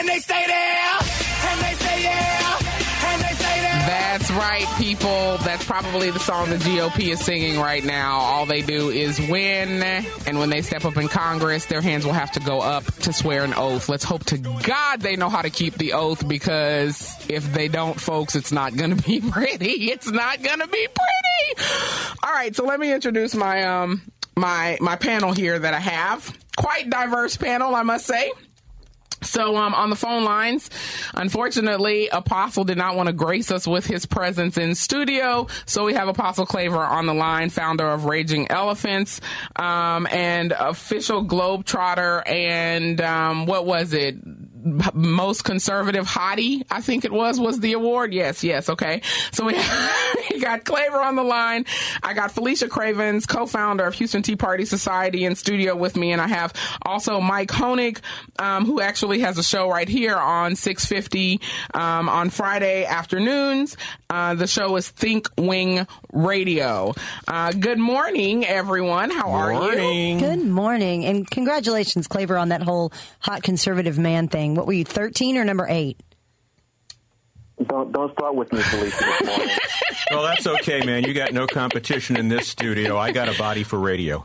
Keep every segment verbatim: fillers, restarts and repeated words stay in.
and they stay there, and they say yeah, and they say there. That's right, people. That's probably the song the G O P is singing right now. All they do is win, and when they step up in Congress, their hands will have to go up to swear an oath. Let's hope to God they know how to keep the oath, because if they don't, folks, it's not going to be pretty. It's not going to be pretty. All right, so let me introduce my um my my panel here that I have. Quite diverse panel, I must say. So um, on the phone lines, unfortunately, Apostle did not want to grace us with his presence in studio. So we have Apostle Claver on the line, founder of Raging Elephants, um, and official Globetrotter, and um, what was it? Most conservative hottie, I think it was, was the award. Yes, yes, okay. So we, we got Claver on the line. I got Felicia Cravens, co-founder of Houston Tea Party Society, in studio with me. And I have also Mike Honig, um, who actually has a show right here on six fifty um, on Friday afternoons. Uh, the show is Think Wing Radio. Uh, good morning, everyone. How are morning. you? Good morning. And congratulations, Claver, on that whole hot conservative man thing. What were you, thirteen or number eight? Don't don't start with me, Felicia, this morning. Well, that's okay, man. You got no competition in this studio. I got a body for radio.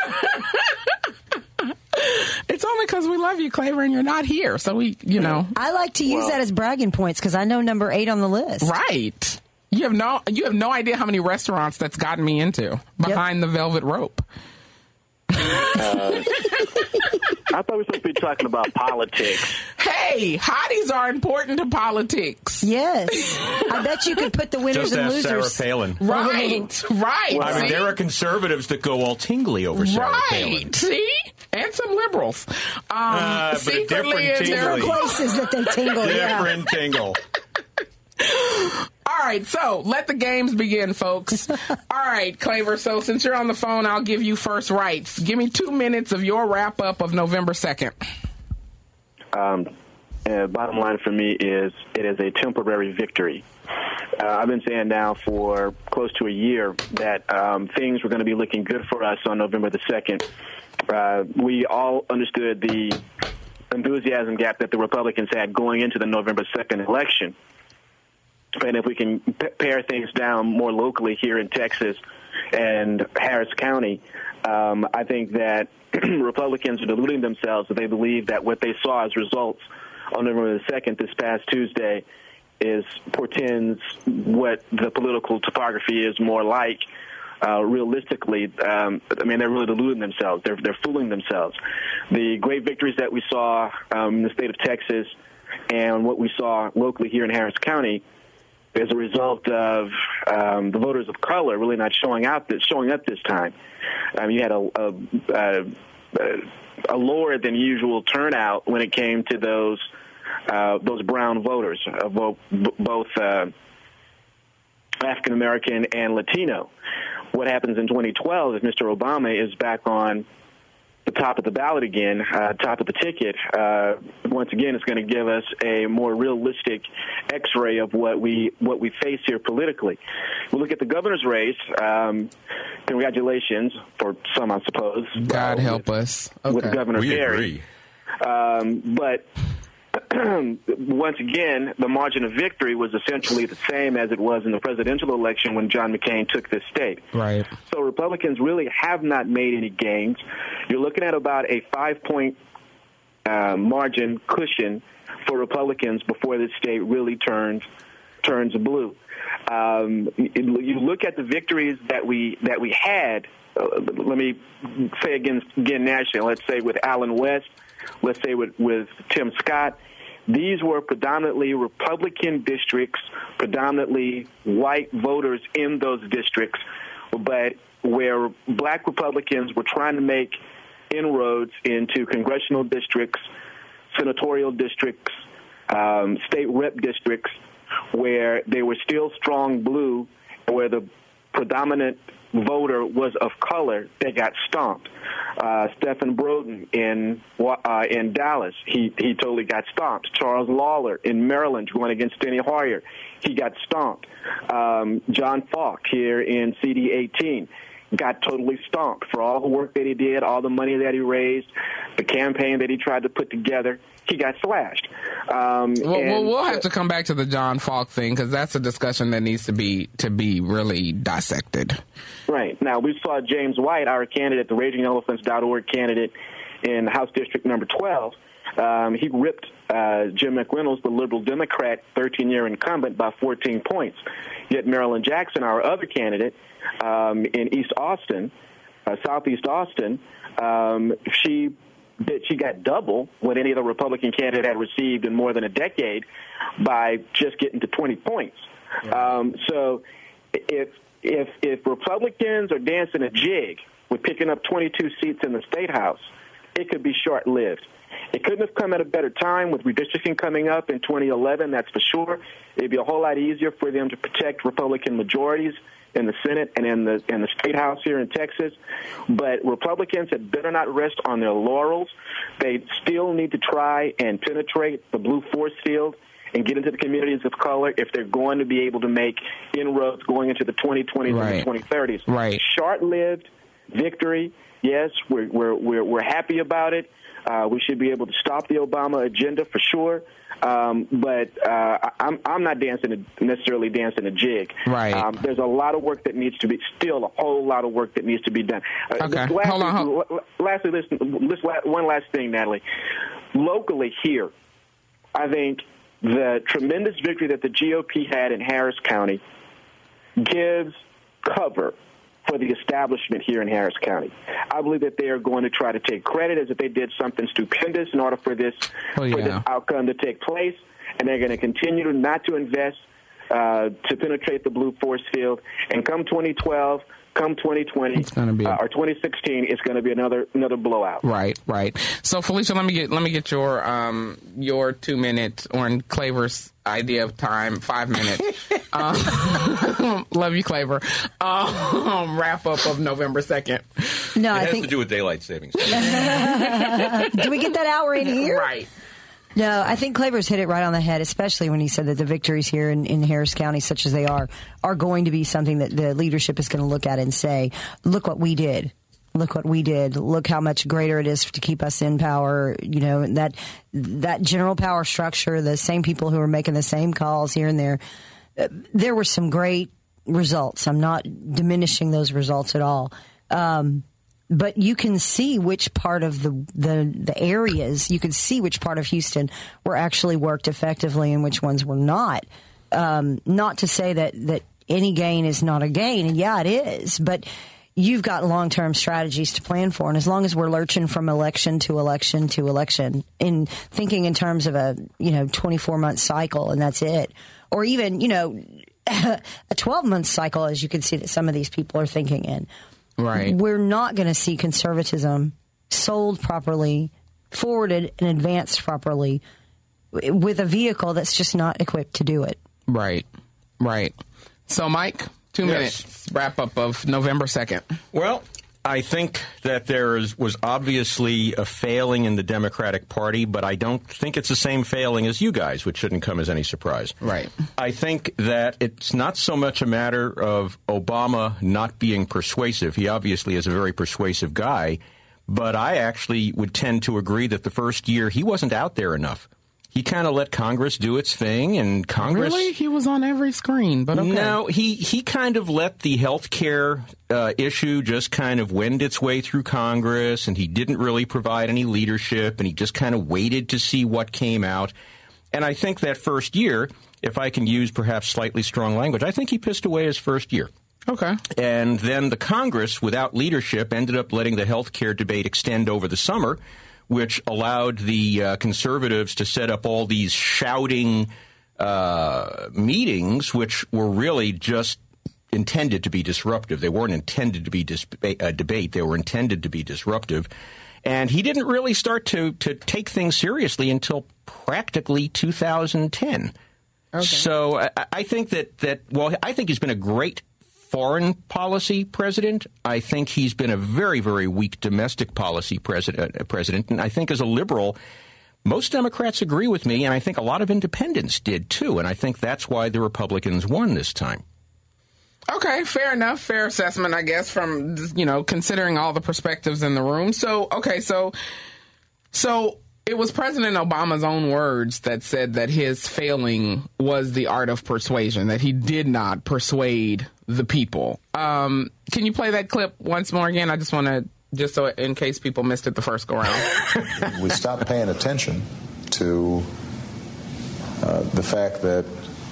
It's only because we love you, Claver, and you're not here. So we, you know. I like to use Well, that as bragging points because I know number eight on the list. Right. You have no you have no idea how many restaurants that's gotten me into behind yep. the velvet rope. Uh, I thought we were supposed to be talking about politics. Hey, hotties are important to politics. Yes. I bet you could put the winners Just and ask losers. Sarah Palin. Right, right. Well, I mean, see? there are conservatives that go all tingly over Sarah right. Palin. See? And some liberals. Um, Uh, but a secretly different in their tingly. Places that they tingle. yeah. Different tingle. All right, so let the games begin, folks. All right, Claver, so since you're on the phone, I'll give you first rights. Give me two minutes of your wrap-up of November second. Um, uh, bottom line for me is it is a temporary victory. Uh, I've been saying now for close to a year that um, things were going to be looking good for us on November the second. Uh, we all understood the enthusiasm gap that the Republicans had going into the November second election. And if we can p- pare things down more locally here in Texas and Harris County, um, I think that Republicans are deluding themselves if they believe that what they saw as results on November the second this past Tuesday is portends what the political topography is more like. Uh, realistically, um, I mean, they're really deluding themselves. They're they're fooling themselves. The great victories that we saw um, in the state of Texas and what we saw locally here in Harris County as a result of um, the voters of color really not showing out this, showing up this time. Um, you had a, a, a, a lower than usual turnout when it came to those uh, those brown voters, uh, both, both uh, African American and Latino. What happens in twenty twelve if Mister Obama is back on the top of the ballot again, uh, top of the ticket, uh, once again, it's going to give us a more realistic X-ray of what we what we face here politically. We look at the governor's race. Um, congratulations for some, I suppose. God uh, help with, us. Okay. with Governor We Perry. agree. Um, but once again, the margin of victory was essentially the same as it was in the presidential election when John McCain took this state. Right. So Republicans really have not made any gains. You're looking at about a five-point uh, margin cushion for Republicans before this state really turns turns blue. Um, you look at the victories that we that we had. Uh, let me say again, again nationally. Let's say with Allen West. Let's say with, with Tim Scott. These were predominantly Republican districts, predominantly white voters in those districts, but where black Republicans were trying to make inroads into congressional districts, senatorial districts, um, state rep districts, where they were still strong blue, where the predominant voter was of color, they got stomped. Uh, Stephen Broden in uh, in Dallas, he he totally got stomped. Charles Lawler in Maryland going against Steny Hoyer, he got stomped. Um, John Falk here in C D eighteen got totally stomped for all the work that he did, all the money that he raised, the campaign that he tried to put together. he got slashed. Um, well, and, well, we'll have to come back to the John Falk thing because that's a discussion that needs to be to be really dissected. Right. Now, we saw James White, our candidate, the raging elephants dot org candidate in House District number twelve. Um, he ripped uh, Jim McReynolds, the liberal Democrat, thirteen-year incumbent, by fourteen points. Yet Marilyn Jackson, our other candidate um, in East Austin, uh, Southeast Austin, um, she that she got double what any other Republican candidate had received in more than a decade by just getting to twenty points. Yeah. Um, so if if if Republicans are dancing a jig with picking up twenty-two seats in the State House, it could be short-lived. It couldn't have come at a better time with redistricting coming up in twenty eleven, that's for sure. It'd be a whole lot easier for them to protect Republican majorities in the Senate and in the in the State House here in Texas. But Republicans had better not rest on their laurels. They still need to try and penetrate the blue force field and get into the communities of color if they're going to be able to make inroads going into the twenty twenties right. and the twenty thirties. Right. Short-lived victory, yes, we're, we're, we're, we're happy about it. Uh, we should be able to stop the Obama agenda for sure. Um, but uh, I'm, I'm not dancing a, necessarily dancing a jig. Right. Um, there's a lot of work that needs to be, still a whole lot of work that needs to be done. Uh, okay. Lastly, hold on. Hold. Lastly, listen, this one last thing, Natalie. Locally here, I think the tremendous victory that the G O P had in Harris County gives cover for the establishment here in Harris County. I believe that they are going to try to take credit as if they did something stupendous in order for this, oh, yeah. for this outcome to take place, and they're going to continue to not to invest uh, to penetrate the blue force field. And come twenty twelve, come twenty twenty, it's gonna be a- uh, or twenty sixteen, it's going to be another another blowout. Right, right. So, Felicia, let me get let me get your um your two minutes or in Claver's idea of time, five minutes. um, love you, Claver. Um, wrap up of November second. No, it I has think to do with daylight savings. Do we get that hour in here? Right. No, I think Claver's hit it right on the head, especially when he said that the victories here in, in Harris County, such as they are, are going to be something that the leadership is going to look at and say, look what we did. Look what we did. Look how much greater it is to keep us in power. You know, that that general power structure, the same people who are making the same calls here and there. Uh, there were some great results. I'm not diminishing those results at all. Um, but you can see which part of the, the, the areas, you can see which part of Houston were actually worked effectively and which ones were not. Um, not to say that, that any gain is not a gain, and yeah, it is, but you've got long-term strategies to plan for. And as long as we're lurching from election to election to election in thinking in terms of a, you know, twenty-four month cycle and that's it, or even, you know, a twelve month cycle, as you can see that some of these people are thinking in. Right. We're not going to see conservatism sold properly, forwarded and advanced properly with a vehicle that's just not equipped to do it. Right. Right. So, Mike, two Yes. minutes wrap up of November second. Well, I think that there is, was obviously a failing in the Democratic Party, but I don't think it's the same failing as you guys, which shouldn't come as any surprise. Right. I think that it's not so much a matter of Obama not being persuasive. He obviously is a very persuasive guy, but I actually would tend to agree that the first year he wasn't out there enough. He kind of let Congress do its thing, and Congress... Really? He was on every screen, but okay. No, he, he kind of let the health care uh, issue just kind of wend its way through Congress, and he didn't really provide any leadership, and he just kind of waited to see what came out. And I think that first year, if I can use perhaps slightly strong language, I think he pissed away his first year. Okay. And then the Congress, without leadership, ended up letting the health care debate extend over the summer, which allowed the uh, conservatives to set up all these shouting uh, meetings, which were really just intended to be disruptive. They weren't intended to be dis- a debate. They were intended to be disruptive. And he didn't really start to, to take things seriously until practically two thousand ten. Okay. So I, I think that, that, well, I think he's been a great foreign policy president. I think he's been a very, very weak domestic policy president, president. And I think as a liberal, most Democrats agree with me, and I think a lot of independents did, too. And I think that's why the Republicans won this time. Okay, fair enough. Fair assessment, I guess, from, you know, considering all the perspectives in the room. So, okay, so, so It was President Obama's own words that said that his failing was the art of persuasion, that he did not persuade the people. Um, can you play that clip once more again? I just want to, just so in case people missed it the first go round. We stopped paying attention to uh, the fact that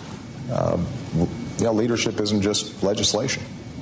um, you know, leadership isn't just legislation,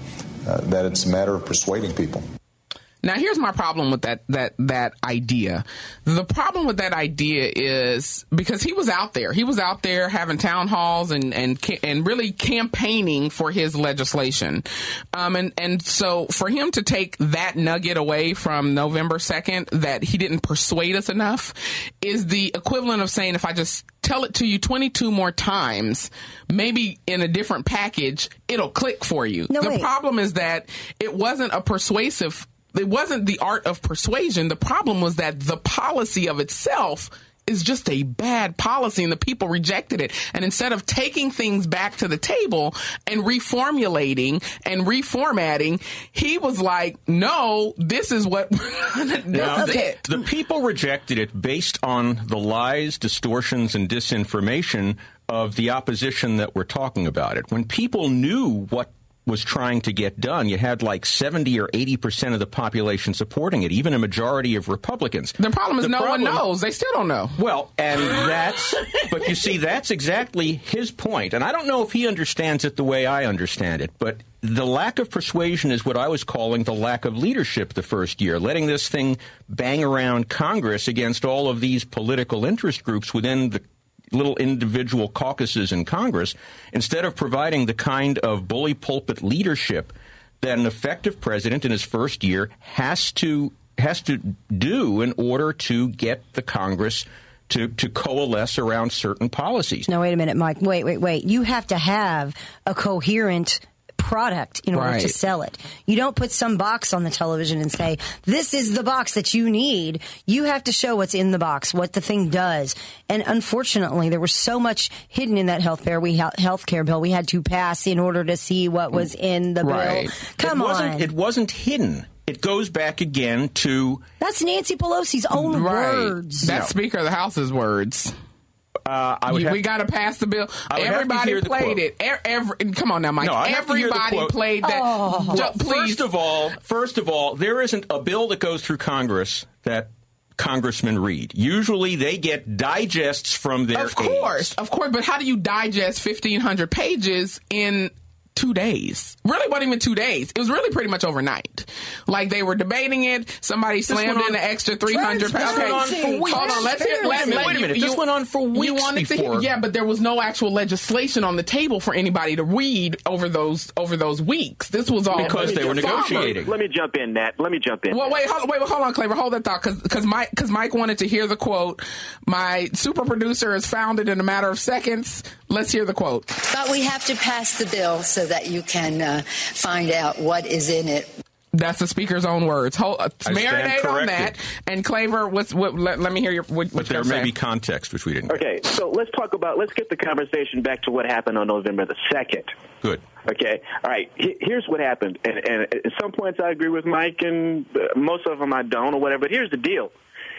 uh, that it's a matter of persuading people. Now, here's my problem with that that that idea. The problem with that idea is because he was out there. He was out there having town halls and and and really campaigning for his legislation. Um, and, and so for him to take that nugget away from November second, that he didn't persuade us enough, is the equivalent of saying, if I just tell it to you twenty-two more times, maybe in a different package, it'll click for you. No, the wait. problem is that it wasn't a persuasive It wasn't the art of persuasion. The problem was that the policy of itself is just a bad policy, and the people rejected it. And instead of taking things back to the table and reformulating and reformatting, he was like, no, this is what, this Now, is it. The people rejected it based on the lies, distortions, and disinformation of the opposition that were talking about it. When people knew what was trying to get done, you had like seventy or eighty percent of the population supporting it, even a majority of Republicans. The problem is The no problem- one knows. They still don't know. Well, and that's, but you see, that's exactly his point. And I don't know if he understands it the way I understand it, but the lack of persuasion is what I was calling the lack of leadership the first year, letting this thing bang around Congress against all of these political interest groups within the little individual caucuses in Congress, instead of providing the kind of bully pulpit leadership that an effective president in his first year has to has to do in order to get the Congress to, to coalesce around certain policies. No, wait a minute, Mike. Wait, wait, wait. You have to have a coherent product in order Right. to sell it. You don't put some box on the television and say, this is the box that you need. You have to show what's in the box, what the thing does. And unfortunately, there was so much hidden in that health care, we health care bill we had to pass in order to see what was in the Right. bill. Come it wasn't, on. It wasn't hidden. It goes back again to... That's Nancy Pelosi's own Right. words. That's No. Speaker of the House's words. Uh, I would You- have, we got to pass the bill. I would have to Everybody hear the played quote. it. E- every, come on now, Mike. No, I have to hear the Everybody quote. played that. Oh. Ju- please. First of all, first of all, there isn't a bill that goes through Congress that congressmen read. Usually they get digests from their Of course, of course. But how do you digest fifteen hundred pages in two days? Really wasn't even two days. It was really pretty much overnight. Like they were debating it. Somebody slammed went in on- an extra three hundred pages. This went on for weeks. Hold on. Let's hear. Let, Wait a let, minute, you- wait a minute. This you- went on for You weeks wanted to before. hear, yeah, but there was no actual legislation on the table for anybody to read over those over those weeks. This was all Because they were negotiating. Let me jump in, Nat. Let me jump in. Well, wait, hold, wait, hold on, Claver. Hold that thought, because Mike, because Mike wanted to hear the quote. My super producer has found it in a matter of seconds. Let's hear the quote. But we have to pass the bill so that you can uh, find out what is in it. That's the speaker's own words. Hold, uh, stand marinate on that. corrected. And Claver, what's what? Let, let me hear your. What, But what there you're may saying. be context, which we didn't get. Okay, so let's talk about, let's get the conversation back to what happened on November the second. Good. Okay, all right, He- here's what happened. And, and at some points I agree with Mike, and uh, most of them I don't, or whatever. But here's the deal.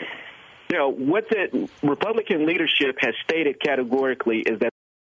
You know, what the Republican leadership has stated categorically is that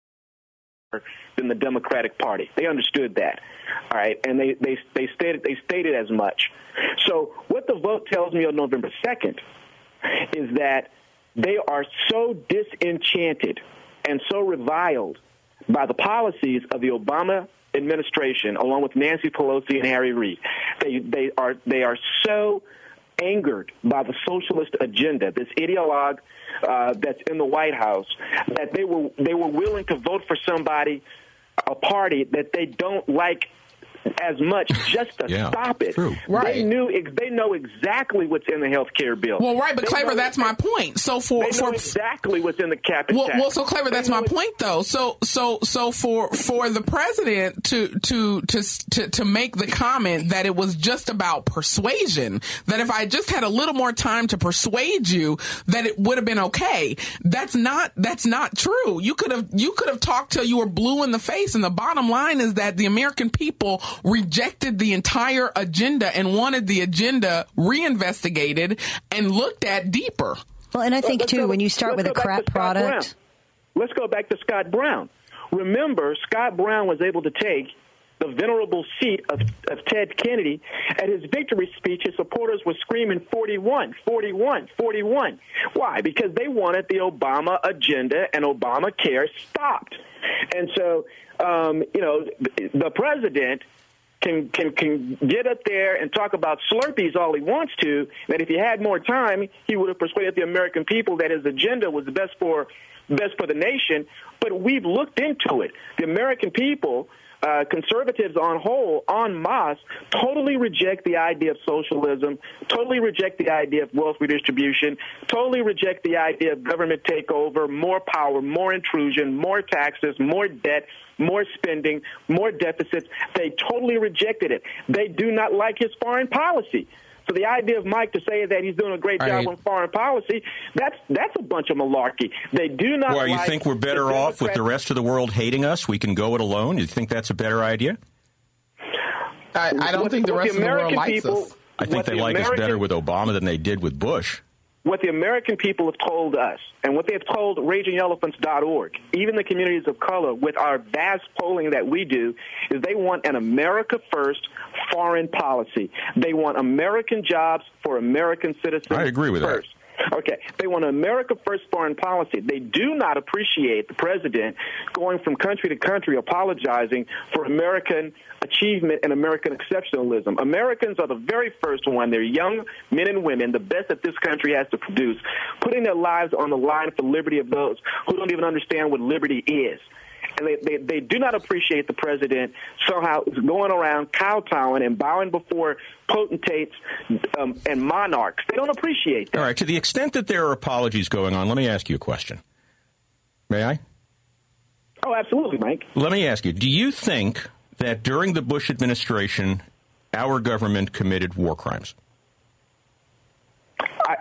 than the Democratic Party. They understood that, all right, and they, they, they, stated, they stated as much. So what the vote tells me on November second is that they are so disenchanted and so reviled by the policies of the Obama administration, along with Nancy Pelosi and Harry Reid. They, they, are, they are so angered by the socialist agenda, this ideologue uh, that's in the White House, that they were they were willing to vote for somebody, a party that they don't like as much, just to Yeah, stop it. true. Right. They knew ex- they know exactly what's in the health care bill. Well, right, but They Claver, know- that's my point. So for They know for exactly what's in the cap and Well, tax. well, so Claver, that's They my know point, though. So, so, so for for the president to to to to to make the comment that it was just about persuasion, that if I just had a little more time to persuade you, that it would have been okay. That's not that's not true. You could have you could have talked till you were blue in the face, and the bottom line is that the American people rejected the entire agenda and wanted the agenda reinvestigated and looked at deeper. Well, and I think, Let's too, go- when you start let's with a go back crap to Scott product. Brown. Let's go back to Scott Brown. Remember, Scott Brown was able to take the venerable seat of, of Ted Kennedy. At his victory speech, his supporters were screaming forty-one, forty-one, forty-one. Why? Because they wanted the Obama agenda and Obamacare stopped. And so, um, you know, the president can, can can get up there and talk about Slurpees all he wants to, that if he had more time, he would have persuaded the American people that his agenda was the best for best for the nation. But we've looked into it. The American people, uh, conservatives on whole, en masse, totally reject the idea of socialism, totally reject the idea of wealth redistribution, totally reject the idea of government takeover, more power, more intrusion, more taxes, more debt, more spending, more deficits. They totally rejected it. They do not like his foreign policy. So the idea of Mike to say that he's doing a great job right. on foreign policy, that's that's a bunch of malarkey. They do not Well, you like think we're better the off with the rest of the world hating us? We can go it alone? You think that's a better idea? I, I don't What- think the what rest the of the world American likes people- us. I think what they the like us American- better with Obama than they did with Bush. What the American people have told us, and what they have told raging elephants dot org, even the communities of color, with our vast polling that we do, is they want an America first foreign policy. They want American jobs for American citizens I agree with first. that. Okay, they want an America first foreign policy. They do not appreciate the president going from country to country apologizing for American achievement and American exceptionalism. Americans are the very first one. They're young men and women, the best that this country has to produce, putting their lives on the line for liberty of those who don't even understand what liberty is. And they, they, they do not appreciate the president somehow going around kowtowing and bowing before potentates um, and monarchs. They don't appreciate that. All right, to the extent that there are apologies going on, let me ask you a question. May I? Oh, absolutely, Mike. Let me ask you, do you think that during the Bush administration, our government committed war crimes? I,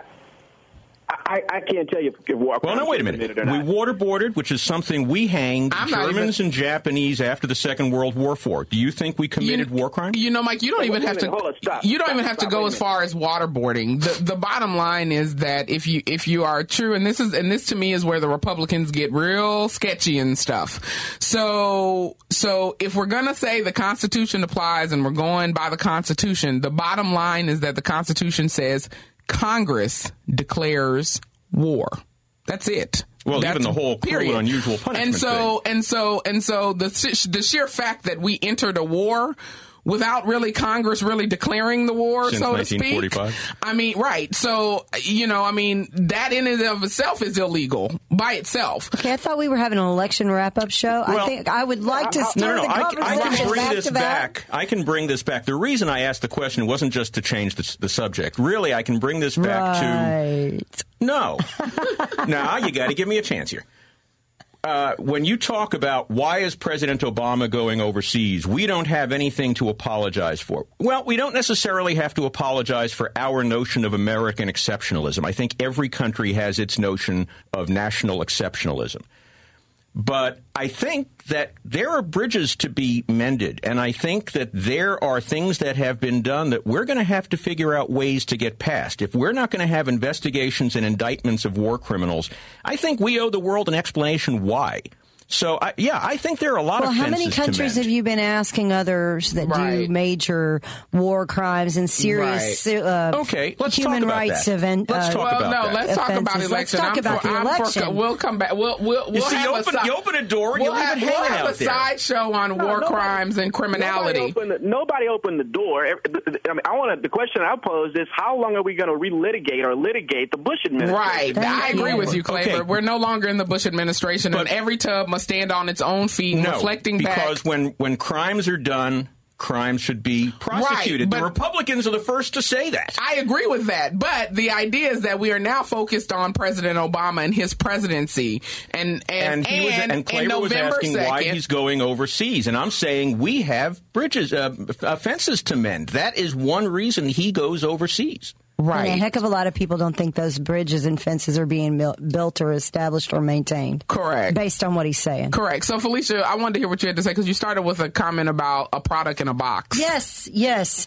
I, I can't tell you if war Well, no, wait a minute. We waterboarded, which is something we hanged I'm not Germans even- and Japanese after the Second World War for. Do you think we committed you, war crimes? You know, Mike, you don't Wait, even wait a have to. minute, hold on, stop, you don't stop, even have to stop, go wait a as minute. far as waterboarding. The the bottom line is that if you if you are true, and this is and this to me is where the Republicans get real sketchy and stuff. So so if we're gonna say the Constitution applies and we're going by the Constitution, the bottom line is that the Constitution says Congress declares war. That's it. Well, That's even the whole cruel period. and unusual punishment And so, thing. and so, and so, the the sheer fact that we entered a war without really Congress really declaring the war, Since so to speak. nineteen forty-five? I mean, right. So, you know, I mean, that in and of itself is illegal by itself. Okay, I thought we were having an election wrap-up show. Well, I think I would like to no, start No, no, no. the I, conversation I can bring back this to that. back. I can bring this back. The reason I asked the question wasn't just to change the, the subject. Really, I can bring this back to... Right. No. Now, you got to give me a chance here. Uh, when you talk about why is President Obama going overseas, we don't have anything to apologize for. Well, we don't necessarily have to apologize for our notion of American exceptionalism. I think every country has its notion of national exceptionalism. But I think that there are bridges to be mended, and I think that there are things that have been done that we're going to have to figure out ways to get past. If we're not going to have investigations and indictments of war criminals, I think we owe the world an explanation why. So, I, yeah, I think there are a lot Well, of how fences many to countries mend. have you been asking others that Right. do major war crimes and serious uh, Okay, let's human talk about rights that. event? Let's uh, talk Well, about no, that. let's talk about Offenses. election. Let's talk I'm about for, the I'm election. For, we'll come back. We'll we'll, we'll You see, have you a open, si- you open a door and We'll you leave have, it we'll hanging have out a there. sideshow on war nobody- crimes and criminality. Nobody opened, the, nobody opened the door. I mean, I want to. The question I pose is, how long are we going to relitigate or litigate the Bush administration? Right. Thank I agree you. with you, Claver. Okay. We're no longer in the Bush administration, But- and every tub must stand on its own feet, No, reflecting back. because when, when crimes are done, crimes should be prosecuted. Right, the but- Republicans are the first to say that. I agree with that, but the idea is that we are now focused on President Obama and his presidency, and and And he was, and, and and Claver was November asking second, why he's going overseas, and I'm saying we have bridges, uh, uh, fences to mend. That is one reason he goes overseas. right? And a heck of a lot of people don't think those bridges and fences are being mil- built or established or maintained. Correct. Based on what he's saying. Correct. So, Felicia, I wanted to hear what you had to say because you started with a comment about a product in a box. Yes, yes.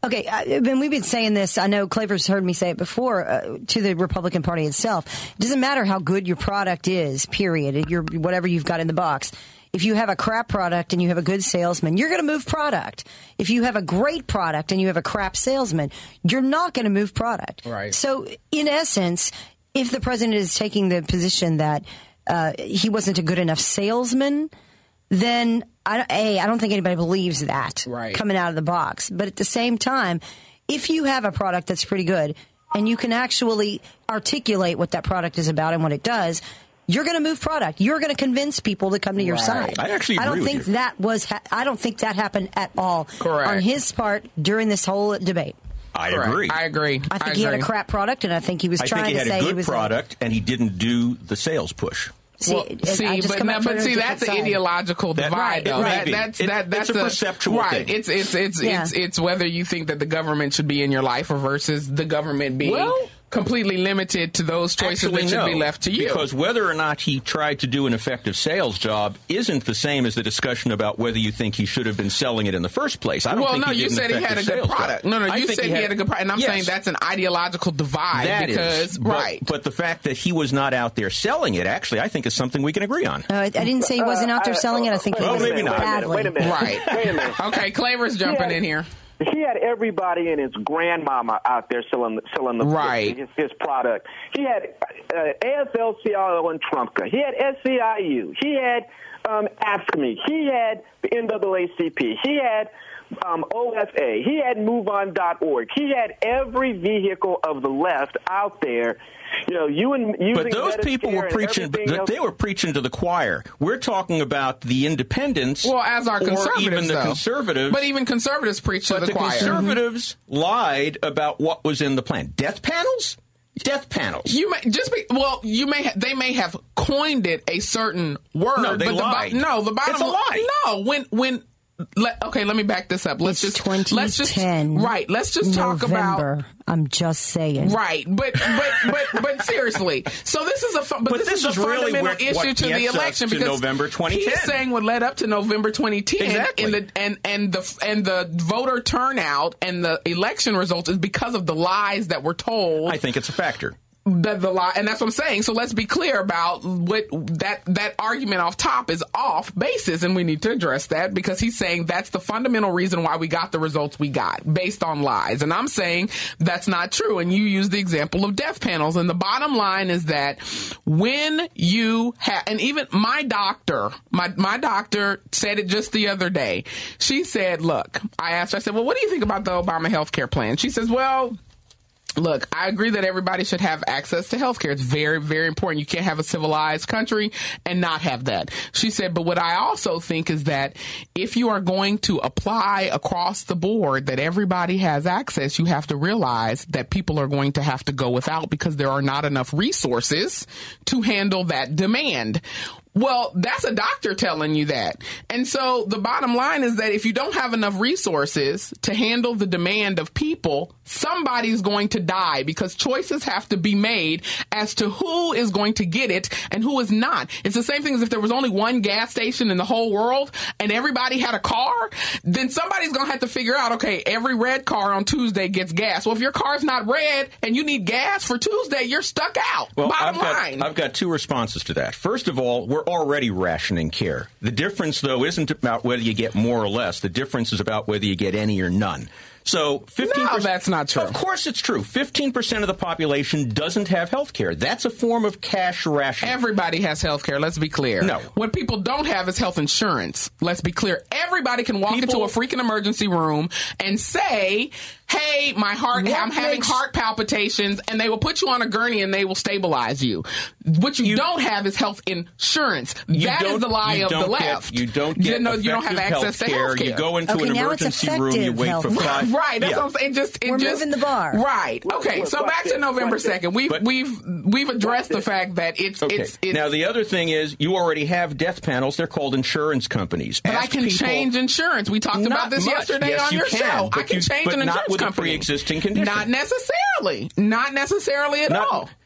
Okay, I mean, we've been saying this. I know Claver's heard me say it before uh, to the Republican Party itself. It doesn't matter how good your product is, period, your, whatever you've got in the box. If you have a crap product and you have a good salesman, you're going to move product. If you have a great product and you have a crap salesman, you're not going to move product. Right. So, in essence, if the president is taking the position that uh, he wasn't a good enough salesman, then I, A, I don't think anybody believes that right. coming out of the box. But at the same time, if you have a product that's pretty good and you can actually articulate what that product is about and what it does, you're going to move product. You're going to convince people to come to your right. side. I actually agree I don't with think you. that was. Ha- I don't think that happened at all Correct. on his part during this whole debate. I Correct. agree. I agree. I think I he had a agree. crap product, and I think he was I trying think he to had say a good he was product, and he didn't do the sales push. See, Well, it- see, I just but, come now, up from but a see, different that's an side. ideological That- divide, right, it though. may That, be. that's It- that, that's it's a perceptual right. thing. It's it's it's Yeah. it's it's whether you think that the government should be in your life or versus the government being Well, completely limited to those choices Actually, that should no, be left to you. Because whether or not he tried to do an effective sales job isn't the same as the discussion about whether you think he should have been selling it in the first place. I don't well, think no, he you did an said he had a effective good sales job. product. No, no, I you think said he had, a good product, and I'm yes, saying that's an ideological divide that because is, but, right. But the fact that he was not out there selling it, actually, I think is something we can agree on. No, I, I didn't say he wasn't out there selling it. I think Well, he was maybe not. badly. Wait a minute. Right. Wait a minute. Okay, Claver's jumping Yeah. in here. He had everybody and his grandmama out there selling selling the Right. his, his product. He had uh, A F L C I O and Trumka. He had S C I U. He had um, Ask Me. He had the N double A C P. He had um, O F A. He had move on dot org. He had every vehicle of the left out there. You know, you and using But those people were Medicare and preaching. everything else. They were preaching to the choir. We're talking about the independents, Well, as our or conservatives, even the though. conservatives. But even conservatives preach to But the, the choir. conservatives lied about what was in the plan. Death panels? Death panels. You may just be well. You may ha- they may have coined it a certain word. No, they but lied. The, bo- no, the bottom It's a lie. No, when when. Let, okay, let me back this up. Let's It's just let's just twenty ten right. Let's just talk about November. I'm just saying. right. But but but but seriously. So this is a fu- but, But this, this is is a really fundamental what- what issue to the gets us election to because November twenty ten. he's saying what led up to November twenty ten Exactly. and the and and the and the voter turnout and the election results is because of the lies that were told. I think it's a factor. The, the lie, and that's what I'm saying. So let's be clear about what that that argument off top is off basis, and we need to address that because he's saying that's the fundamental reason why we got the results we got based on lies, and I'm saying that's not true. And you use the example of death panels, and the bottom line is that when you have, and even my doctor, my my doctor said it just the other day. She said, "Look," I asked her, I said, "Well, what do you think about the Obama health care plan?" She says, "Well, look, I agree that everybody should have access to health care. It's very, very important. You can't have a civilized country and not have that." She said, but what I also think is that if you are going to apply across the board that everybody has access, you have to realize that people are going to have to go without because there are not enough resources to handle that demand. Well, that's a doctor telling you that. And so the bottom line is that if you don't have enough resources to handle the demand of people, somebody's going to die because choices have to be made as to who is going to get it and who is not. It's the same thing as if there was only one gas station in the whole world and everybody had a car, then somebody's going to have to figure out, okay, every red car on Tuesday gets gas. Well, if your car's not red and you need gas for Tuesday, you're stuck out. Well, Bottom I've got, line. I've got two responses to that. First of all, we're already rationing care. The difference, though, isn't about whether you get more or less. The difference is about whether you get any or none. So fifteen percent. No, that's not true. Of course it's true. fifteen percent of the population doesn't have health care. That's a form of cash rationing. Everybody has health care. Let's be clear. No. What people don't have is health insurance. Let's be clear. Everybody can walk People- into a freaking emergency room and say, hey, my heart, What I'm having makes- heart palpitations, and they will put you on a gurney and they will stabilize you. What you, You- don't have is health insurance. You That is don't- the lie you of the don't left. Get, you don't get no, you don't have effective access to health health care. You go into Okay, an now it's emergency room, you effective wait health for care. five. Right, that's Yeah. what I'm saying. Just, it We're just, moving the bar. Right. Okay, look, so watch back to this, November watch this. second. We've But- we've we've addressed the fact that it's Okay. it's it's now, the other thing is you already have death panels. They're called insurance companies. But I Ask can people- change insurance. We talked Not about this much. yesterday Yes, on you your can, show. but I can you- change but an not insurance with a company. pre-existing condition. Not necessarily. Not necessarily at Not- all.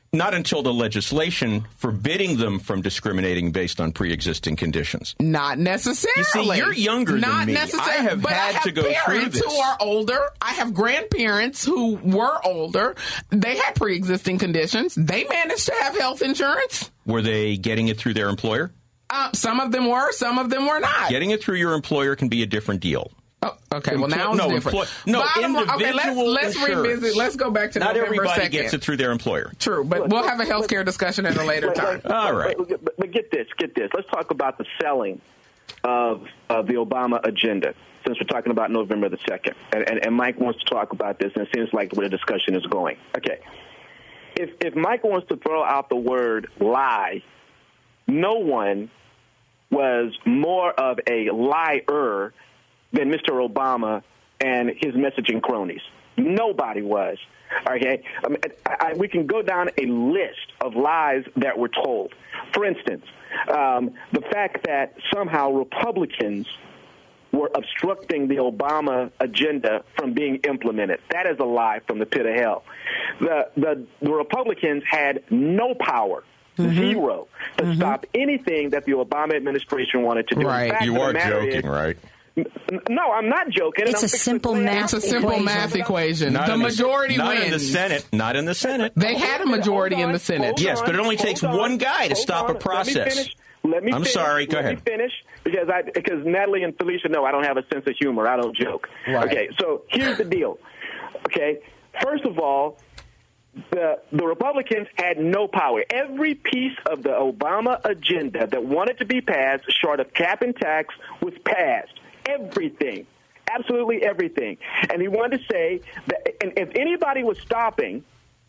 Not until the legislation forbidding them from discriminating based on pre-existing conditions. Not necessarily. You see, you're younger Not than me. necessarily. I have but had I have to go through parents this. who are older. I have grandparents who were older. They had pre-existing conditions. They managed to have health insurance. Were they getting it through their employer? Uh, some of them were. Some of them were not. Getting it through your employer can be a different deal. Oh, okay. Well, now no, it's different. Employ- no, Bottom line- individual okay, let's, let's insurance. revisit. Let's go back to Not November everybody second. gets it through their employer. True, but we'll have a health care discussion at a later time. All right. But, but, but get this, get this. Let's talk about the selling of, of the Obama agenda, since we're talking about November the second. And, and, and Mike wants to talk about this, and it seems like where the discussion is going. Okay. If, if Mike wants to throw out the word lie, no one was more of a liar than Mister Obama and his messaging cronies. Nobody was. Okay, I mean, I, I, we can go down a list of lies that were told. For instance, um, the fact that somehow Republicans were obstructing the Obama agenda from being implemented. That is a lie from the pit of hell. The the, the Republicans had no power. Mm-hmm. Zero to mm-hmm. stop anything that the Obama administration wanted to do. Right, fact, you are joking, is, right? No, I'm not joking. It's I'm a simple math It's a simple equation. math equation. Not The in majority not wins. in the Senate. Not in the Senate. They had a majority Hold on, in the Senate. hold Yes, on, but it only hold takes on, one guy to hold stop on. a process. Let me finish. Let me I'm finish. sorry, go Let ahead. me finish because I because Natalie and Felicia know I don't have a sense of humor. I don't joke. Right. Okay, so here's the deal. Okay, first of all, the the Republicans had no power. Every piece of the Obama agenda that wanted to be passed, short of cap and tax, was passed. Everything. Absolutely everything. And he wanted to say that and if anybody was stopping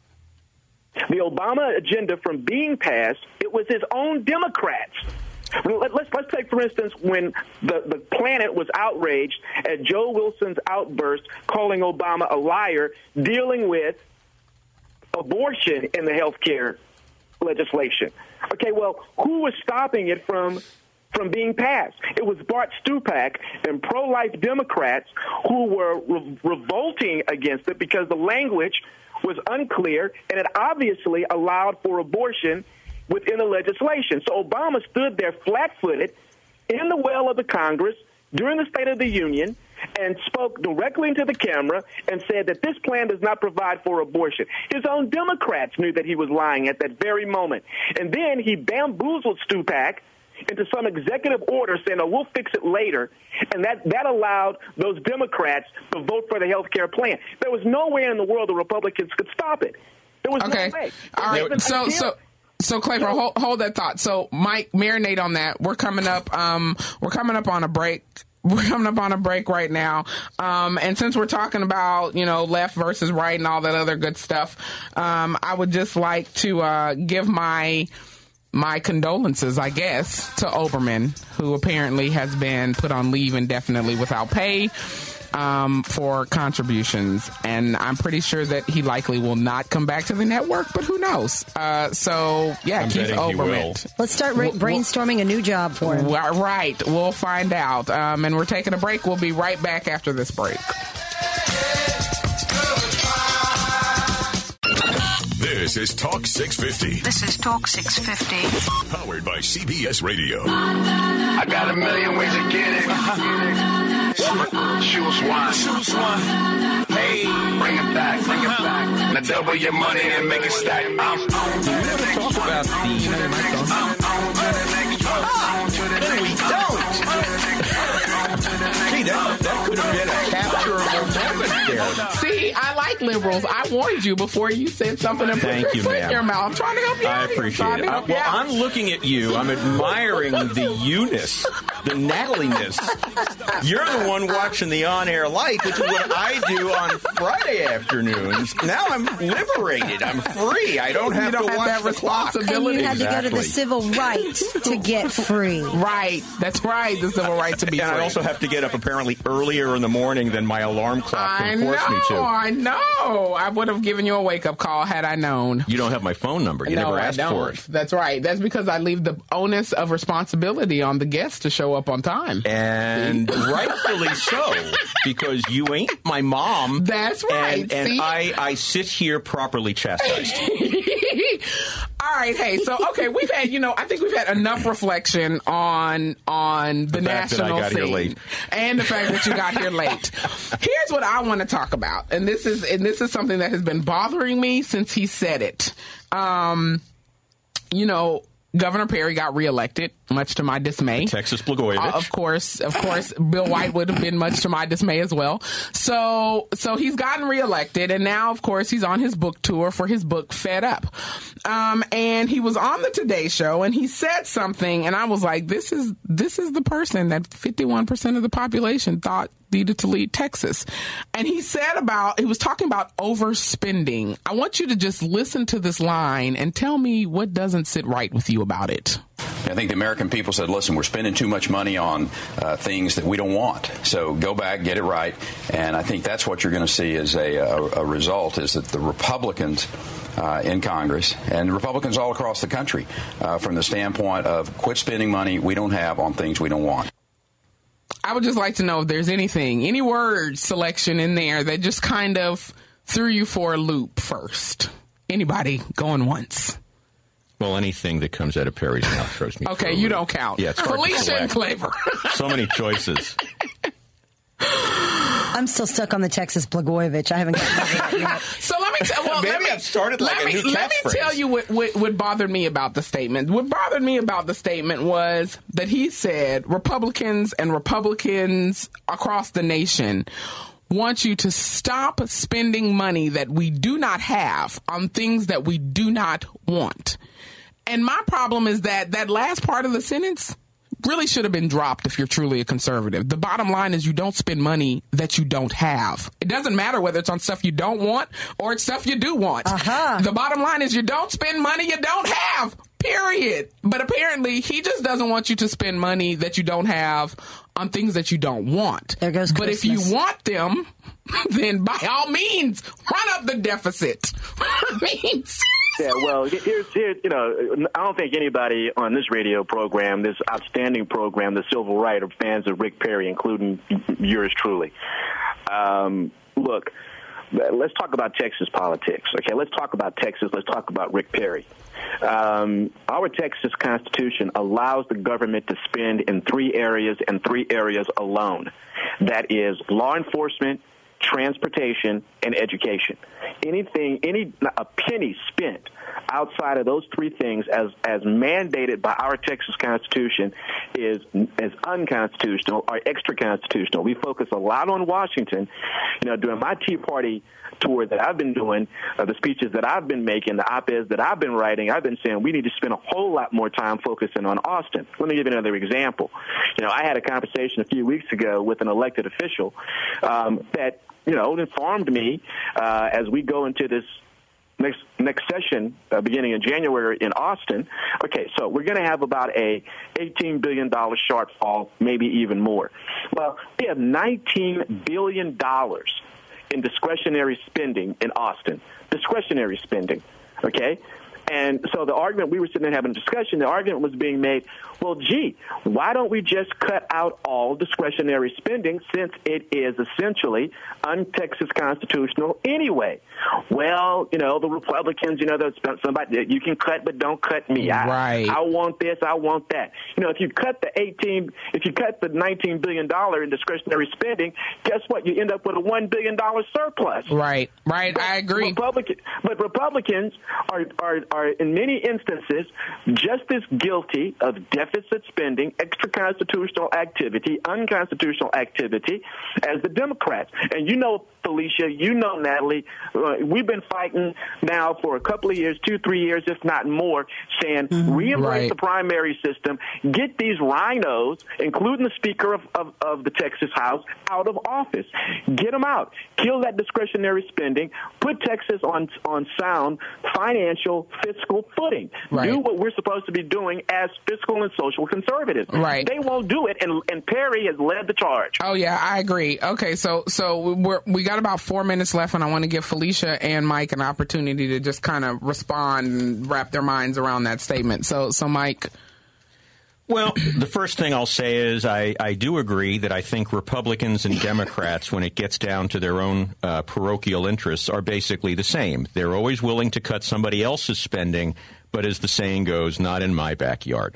the Obama agenda from being passed, it was his own Democrats. Let's, let's take, for instance, when the, the planet was outraged at Joe Wilson's outburst calling Obama a liar, dealing with abortion in the health care legislation. Okay, well, who was stopping it from from being passed? It was Bart Stupak and pro-life Democrats who were re- revolting against it because the language was unclear and it obviously allowed for abortion within the legislation. So Obama stood there flat-footed in the well of the Congress during the State of the Union and spoke directly into the camera and said that this plan does not provide for abortion. His own Democrats knew that he was lying at that very moment. And then he bamboozled Stupak into some executive order saying, oh, we'll fix it later. And that, that allowed those Democrats to vote for the health care plan. There was no way in the world the Republicans could stop it. There was Okay. no way. All right. So, so. So, Claymore, hold, hold that thought. So, Mike, marinate on that. We're coming up. Um, we're coming up on a break. We're coming up on a break right now. Um, and since we're talking about, you know, left versus right and all that other good stuff, um, I would just like to uh, give my my condolences, I guess, to Oberman, who apparently has been put on leave indefinitely without pay. Um, for contributions, and I'm pretty sure that he likely will not come back to the network, but who knows? Uh, so, yeah, I'm Keith betting he will. Oberman. Let's start ra- brainstorming a new job for him. Well, right, we'll find out. Um, and we're taking a break. We'll be right back after this break. This is Talk six fifty. This is Talk six fifty. Powered by C B S Radio. I got a million ways to get it. Choose one. Choose one. Hey, bring it back, bring it back. Now double your money and make it stack. I'm on to the next Talk one. about the. I'm on to the next one. On to the next one. Gee, that, that could have been a capturable moment there. See, I like liberals. I warned you before you said something and put Thank your you, foot ma'am. in your mouth. I'm trying to help you I out here. appreciate Trying it. to I, help you well, out. I'm looking at you. I'm admiring the you-ness, the Natalie-ness. You're the one watching the on-air light, which is what I do on Friday afternoons. Now I'm liberated. I'm free. I don't have You don't to have watch that the clock. And responsibility. you had to go to the Exactly. civil right to get free. Right. That's right. The civil right to be And free. I also have to get up apparently earlier in the morning than my alarm clock I can force know, me to. I know. I would have given you a wake-up call had I known. You don't have my phone number. You no, never I asked don't. for it. That's right. That's because I leave the onus of responsibility on the guest to show show up on time. And rightfully so, because you ain't my mom. That's right. And, and I, I sit here properly chastised. All right, hey, so okay, we've had, you know, I think we've had enough reflection on on the, the national fact that I got scene here late. and the fact that you got here late. Here's what I want to talk about, and this is and this is something that has been bothering me since he said it. Um, you know, Governor Perry got reelected, much to my dismay. Texas Blagojevich. Uh, of course, of course, Bill White would have been much to my dismay as well. So, so he's gotten reelected, and now, of course, he's on his book tour for his book Fed Up. Um, and he was on the Today Show, and he said something, and I was like, "This is this is the person that fifty-one percent of the population thought needed to lead Texas." And he said about, he was talking about overspending. I want you to just listen to this line and tell me what doesn't sit right with you about it. I think the American people said, listen, we're spending too much money on uh, things that we don't want. So go back, get it right. And I think that's what you're going to see as a, a, a result, is that the Republicans uh, in Congress and Republicans all across the country, uh, from the standpoint of quit spending money we don't have on things we don't want. I would just like to know if there's anything, any word selection in there that just kind of threw you for a loop first. Anybody going once? Well, anything that comes out of Perry's mouth throws me. Okay, you don't count. Yeah, it's hard Felicia to and Claver. So many choices. I'm still stuck on the Texas Blagojevich. I haven't gotten over that yet. So let me tell well, Maybe let me, I've started like let a me, new Let me catchphrase. tell you what, what, what bothered me about the statement. What bothered me about the statement was that he said Republicans and Republicans across the nation want you to stop spending money that we do not have on things that we do not want. And my problem is that that last part of the sentence really should have been dropped if you're truly a conservative. The bottom line is you don't spend money that you don't have. It doesn't matter whether it's on stuff you don't want or it's stuff you do want. Uh-huh. The bottom line is you don't spend money you don't have, period. But apparently he just doesn't want you to spend money that you don't have on things that you don't want. There goes But if you Christmas. want them, then by all means, run up the deficit. I mean, Yeah, well, here's, here's, you know, I don't think anybody on this radio program, this outstanding program, the Civil Right, are fans of Rick Perry, including yours truly. Um, look, let's talk about Texas politics, okay? Let's talk about Texas. Let's talk about Rick Perry. Um, our Texas Constitution allows the government to spend in three areas and three areas alone. That is law enforcement, transportation, and education. Anything, any a penny spent outside of those three things, as as mandated by our Texas Constitution, is is unconstitutional or extra constitutional. We focus a lot on Washington. You know, during my Tea Party tour that I've been doing, uh, the speeches that I've been making, the op-eds that I've been writing, I've been saying we need to spend a whole lot more time focusing on Austin. Let me give you another example. You know, I had a conversation a few weeks ago with an elected official um, that, you know, informed me uh, as we go into this next next session uh, beginning in January in Austin. Okay, so we're going to have about a eighteen billion dollars shortfall, maybe even more. Well, we have nineteen billion dollars in discretionary spending in Austin. Discretionary spending, okay? And so the argument, we were sitting there having a discussion, the argument was being made, well, gee, why don't we just cut out all discretionary spending since it is essentially un-Texas constitutional anyway? Well, you know, the Republicans, you know, there's somebody, you can cut, but don't cut me. I, Right. I want this, I want that. You know, if you cut the eighteen, if you cut the nineteen billion dollars in discretionary spending, guess what? You end up with a one billion dollars surplus. Right, right, I agree. Republican, but Republicans are, are, are in many instances just as guilty of deficit spending, extra constitutional activity, unconstitutional activity as the Democrats. And you know, Felicia, you know, Natalie, uh, we've been fighting now for a couple of years, two, three years, if not more, saying mm-hmm. re-embrace Right. the primary system, get these rhinos, including the Speaker of, of, of the Texas House, out of office. Get them out. Kill that discretionary spending. Put Texas on on sound financial fiscal footing. Right. Do what we're supposed to be doing as fiscal and social conservatives. Right. They won't do it, and, and Perry has led the charge. Oh, yeah, I agree. Okay, so so we're, we got about four minutes left, and I want to give Felicia and Mike an opportunity to just kind of respond and wrap their minds around that statement. So, so Mike. Well, the first thing I'll say is I, I do agree that I think Republicans and Democrats, when it gets down to their own uh, parochial interests, are basically the same. They're always willing to cut somebody else's spending, but as the saying goes, not in my backyard.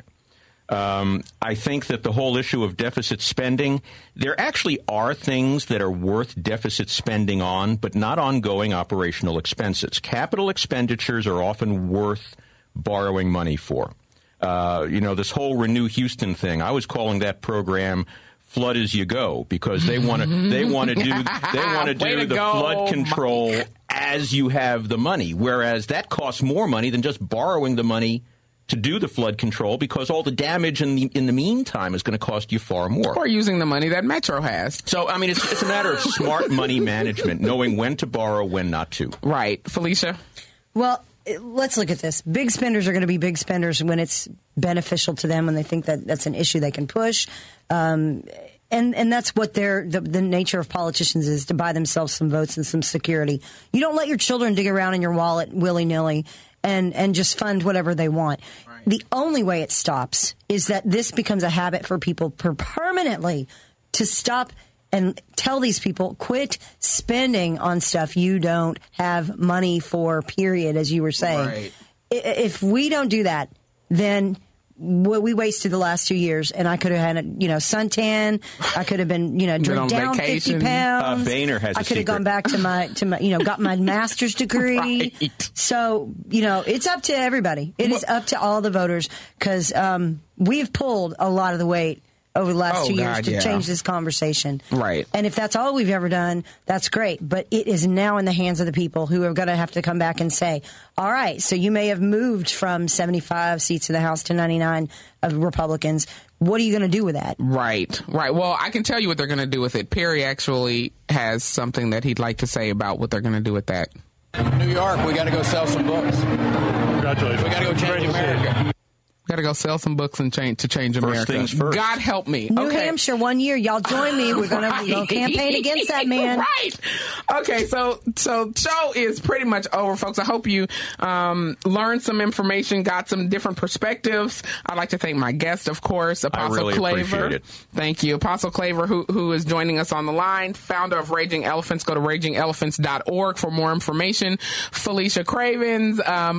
Um, I think that the whole issue of deficit spending, there actually are things that are worth deficit spending on, but not ongoing operational expenses. Capital expenditures are often worth borrowing money for. Uh, you know, this whole Renew Houston thing, I was calling that program Flood As You Go, because they want to they want to do they want to do the go. flood control as you have the money, whereas that costs more money than just borrowing the money to do the flood control, because all the damage in the in the meantime is going to cost you far more. Or using the money that Metro has. So, I mean, it's, it's a matter of smart money management, knowing when to borrow, when not to. Right. Felicia? Well, let's look at this. Big spenders are going to be big spenders when it's beneficial to them, when they think that that's an issue they can push. Um, and, and that's what their the, the nature of politicians is, to buy themselves some votes and some security. You don't let your children dig around in your wallet willy-nilly and, and just fund whatever they want. Right. The only way it stops is that this becomes a habit for people per- permanently to stop and tell these people, quit spending on stuff you don't have money for, period, as you were saying. Right. If we don't do that, then we wasted the last two years, and I could have had a, you know, suntan. I could have been, you know, drink down vacation. fifty pounds. Uh, Boehner has I a could have secret. gone back to my, to my, you know, got my master's degree. Right. So, you know, it's up to everybody. It is up to all the voters, because um, we've pulled a lot of the weight over the last oh, two years God, to yeah. change this conversation. Right. And if that's all we've ever done, that's great. But it is now in the hands of the people who are going to have to come back and say, all right, so you may have moved from seventy-five seats in the House to ninety-nine of Republicans. What are you going to do with that? Right, right. Well, I can tell you what they're going to do with it. Perry actually has something that he'd like to say about what they're going to do with that. New York, we got to go sell some books. Congratulations. We got to go change America. Got to go sell some books and change to change First America. things first. God help me. New okay. Hampshire, one year, y'all join me. We're going right. to campaign against that, man. Right. Okay, so so show is pretty much over, folks. I hope you um, learned some information, got some different perspectives. I'd like to thank my guest, of course, Apostle I really Claver. appreciate it. Thank you, Apostle Claver, who who is joining us on the line, founder of Raging Elephants. Go to raging elephants dot org for more information. Felicia Cravens um,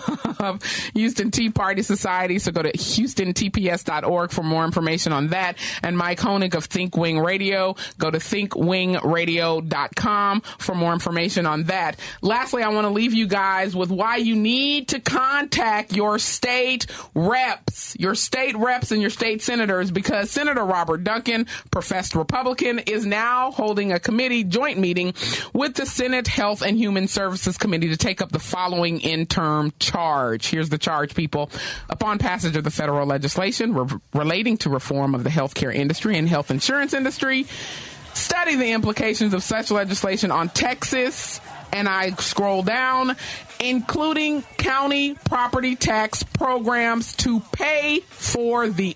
of Houston Tea Party Society. So go to Houston. Houston T P S dot org for more information on that. And Mike Honig of Think Wing Radio. Go to think wing radio dot com for more information on that. Lastly, I want to leave you guys with why you need to contact your state reps, your state reps and your state senators, because Senator Robert Duncan, professed Republican, is now holding a committee joint meeting with the Senate Health and Human Services Committee to take up the following interim charge. Here's the charge, people. Upon passage of the federal legislation re- relating to reform of the healthcare industry and health insurance industry, study the implications of such legislation on Texas, and I scroll down, including county property tax programs to pay for the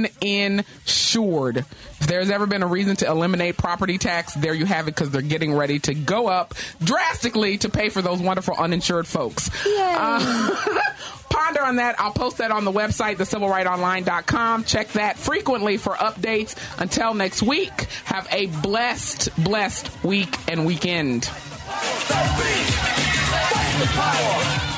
uninsured. If there's ever been a reason to eliminate property tax, there you have it, because they're getting ready to go up drastically to pay for those wonderful uninsured folks. Uh, ponder on that. I'll post that on the website, the civil right online dot com. Check that frequently for updates. Until next week, have a blessed, blessed week and weekend. Fight the power.